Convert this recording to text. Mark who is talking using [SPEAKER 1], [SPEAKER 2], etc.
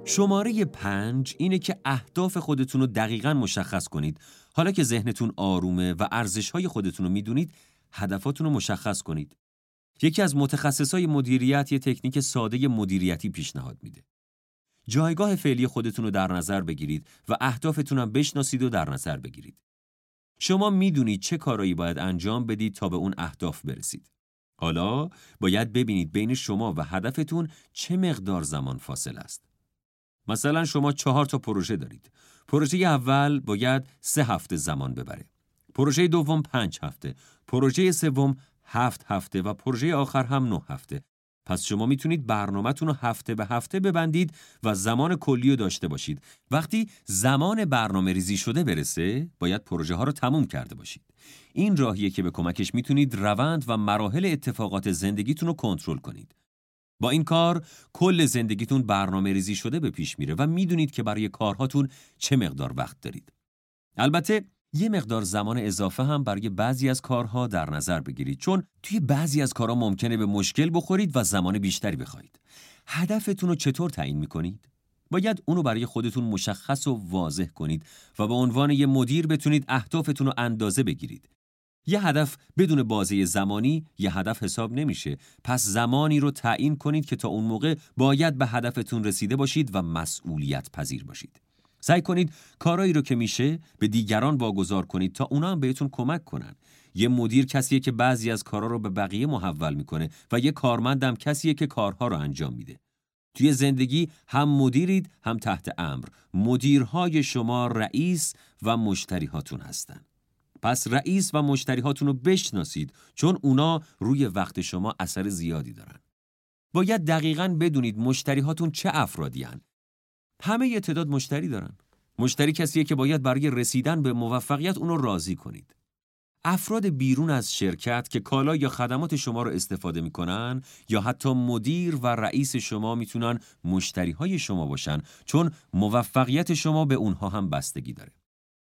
[SPEAKER 1] شماره 5 اینه که اهداف خودتون رو دقیقاً مشخص کنید. حالا که ذهنتون آرومه و ارزش‌های خودتون رو میدونید، هدفاتون رو مشخص کنید. یکی از متخصصای مدیریت یه تکنیک ساده مدیریتی پیشنهاد میده. جایگاه فعلی خودتون رو در نظر بگیرید و اهدافتون هم بشناسید و در نظر بگیرید. شما میدونید چه کارایی باید انجام بدید تا به اون اهداف برسید. حالا باید ببینید بین شما و هدفتون چه مقدار زمان فاصله است. مثلا شما 4 تا پروژه دارید. پروژه اول باید 3 هفته زمان ببره. پروژه دوم 5 هفته. پروژه سوم 7 هفته و پروژه آخر هم 9 هفته. پس شما میتونید برنامه‌تون رو هفته به هفته ببندید و زمان کلی رو داشته باشید. وقتی زمان برنامه ریزی شده برسه، باید پروژه ها رو تموم کرده باشید. این راهیه که به کمکش میتونید روند و مراحل اتفاقات زندگیتون رو کنترل کنید. با این کار کل زندگیتون برنامه ریزی شده به پیش میره و میدونید که برای کارهاتون چه مقدار وقت دارید. البته یه مقدار زمان اضافه هم برای بعضی از کارها در نظر بگیرید، چون توی بعضی از کارها ممکنه به مشکل بخورید و زمان بیشتری بخواید. هدفتون رو چطور تعیین میکنید؟ باید اونو برای خودتون مشخص و واضح کنید و به عنوان یه مدیر بتونید اهدافتون رو اندازه بگیرید. یه هدف بدون بازه زمانی یه هدف حساب نمیشه. پس زمانی رو تعیین کنید که تا اون موقع باید به هدفتون رسیده باشید و مسئولیت پذیر باشید. سعی کنید کارایی رو که میشه به دیگران واگذار کنید تا اونا هم بهتون کمک کنن. یه مدیر کسیه که بعضی از کارا رو به بقیه محول میکنه و یه کارمند هم کسیه که کارها رو انجام میده. توی زندگی هم مدیرید هم تحت امر. مدیرهای شما رئیس و مشتریهاتون هستن. پس رئیس و مشتریهاتون رو بشناسید، چون اونا روی وقت شما اثر زیادی دارن. باید دقیقاً بدونید مشتریهاتون چه افرادی هن. همه یه تعداد مشتری دارن. مشتری کسیه که باید برای رسیدن به موفقیت اونو راضی کنید. افراد بیرون از شرکت که کالا یا خدمات شما رو استفاده میکنن یا حتی مدیر و رئیس شما میتونن مشتریهای شما باشن، چون موفقیت شما به اونها هم بستگی داره.